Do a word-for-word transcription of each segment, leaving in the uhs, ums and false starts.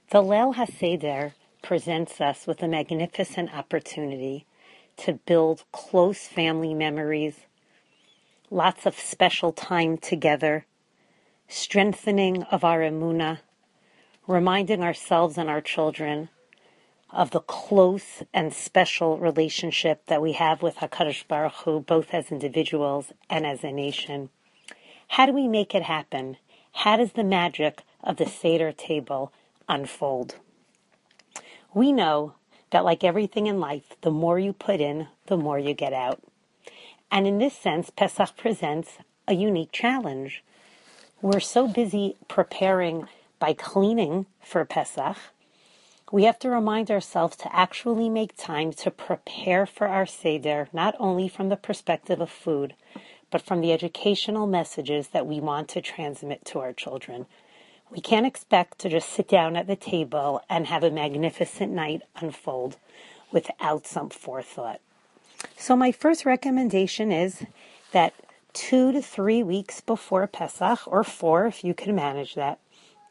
The Leil HaSeder presents us with a magnificent opportunity to build close family memories, lots of special time together, strengthening of our emunah, reminding ourselves and our children of the close and special relationship that we have with HaKadosh Baruch Hu, both as individuals and as a nation. How do we make it happen? How does the magic of the Seder table unfold? We know that like everything in life, the more you put in, the more you get out. And in this sense, Pesach presents a unique challenge. We're so busy preparing by cleaning for Pesach, we have to remind ourselves to actually make time to prepare for our Seder, not only from the perspective of food, but from the educational messages that we want to transmit to our children. We can't expect to just sit down at the table and have a magnificent night unfold without some forethought. So my first recommendation is that two to three weeks before Pesach, or four if you can manage that,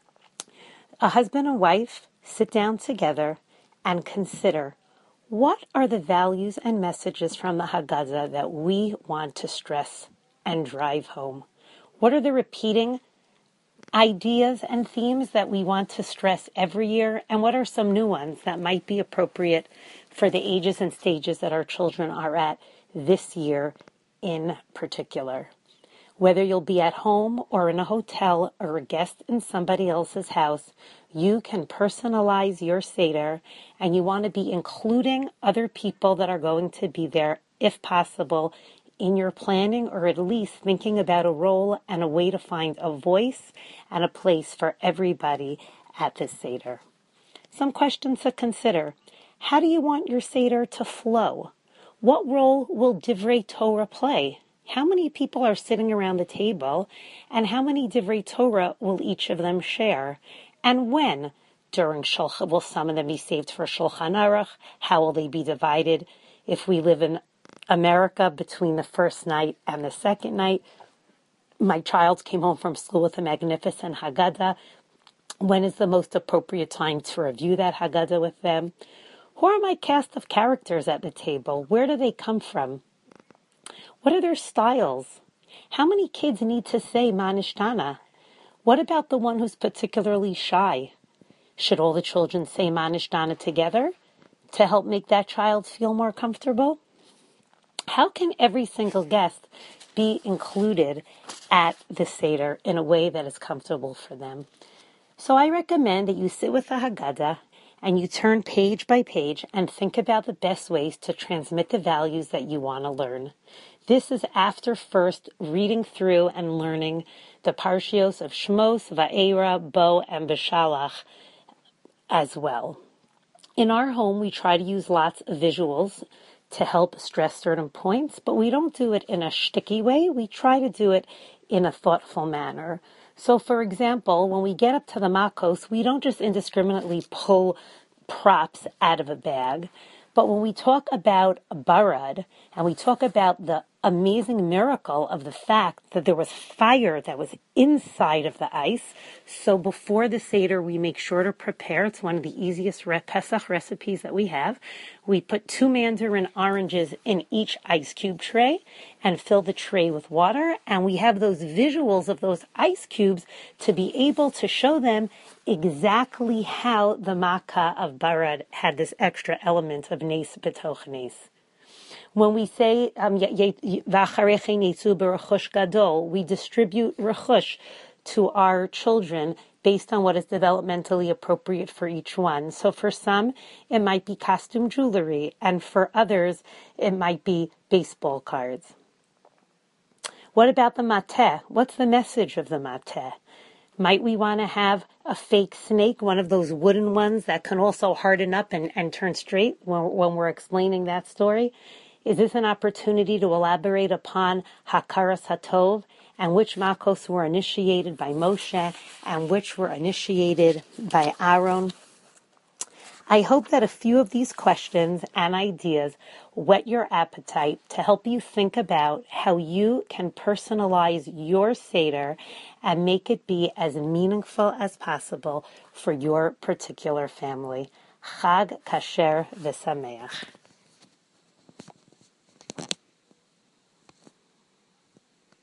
a husband and wife sit down together and consider what are the values and messages from the Haggadah that we want to stress and drive home. What are the repeating ideas and themes that we want to stress every year, and what are some new ones that might be appropriate for the ages and stages that our children are at this year in particular. Whether you'll be at home or in a hotel or a guest in somebody else's house, you can personalize your Seder, and you want to be including other people that are going to be there, if possible, in your planning, or at least thinking about a role and a way to find a voice and a place for everybody at this Seder. Some questions to consider. How do you want your Seder to flow? What role will Divrei Torah play? How many people are sitting around the table, and how many Divrei Torah will each of them share? And when? During Shulchan, will some of them be saved for Shulchan Aruch? How will they be divided? If we live in America, between the first night and the second night, my child came home from school with a magnificent Haggadah. When is the most appropriate time to review that Haggadah with them? Who are my cast of characters at the table? Where do they come from? What are their styles? How many kids need to say Ma Nishtana? What about the one who's particularly shy? Should all the children say Ma Nishtana together to help make that child feel more comfortable? How can every single guest be included at the Seder in a way that is comfortable for them? So I recommend that you sit with the Haggadah and you turn page by page and think about the best ways to transmit the values that you want to learn. This is after first reading through and learning the Parshios of Shmos, Va'era, Bo, and Beshalach as well. In our home, we try to use lots of visuals to help stress certain points, but we don't do it in a shticky way. We try to do it in a thoughtful manner. So, for example, when we get up to the makos, we don't just indiscriminately pull props out of a bag, but when we talk about barad, and we talk about the amazing miracle of the fact that there was fire that was inside of the ice. So before the Seder, we make sure to prepare. It's one of the easiest Pesach recipes that we have. We put two mandarin oranges in each ice cube tray and fill the tray with water. And we have those visuals of those ice cubes to be able to show them exactly how the makkah of barad had this extra element of nes b'toch nes. When we say um, gadol, we distribute rechush to our children based on what is developmentally appropriate for each one. So for some, it might be costume jewelry, and for others, it might be baseball cards. What about the mateh? What's the message of the mateh? Might we want to have a fake snake, one of those wooden ones that can also harden up and, and turn straight when, when we're explaining that story? Is this an opportunity to elaborate upon Hakaras Hatov and which Makos were initiated by Moshe and which were initiated by Aaron? I hope that a few of these questions and ideas whet your appetite to help you think about how you can personalize your Seder and make it be as meaningful as possible for your particular family. Chag Kasher V'Sameach.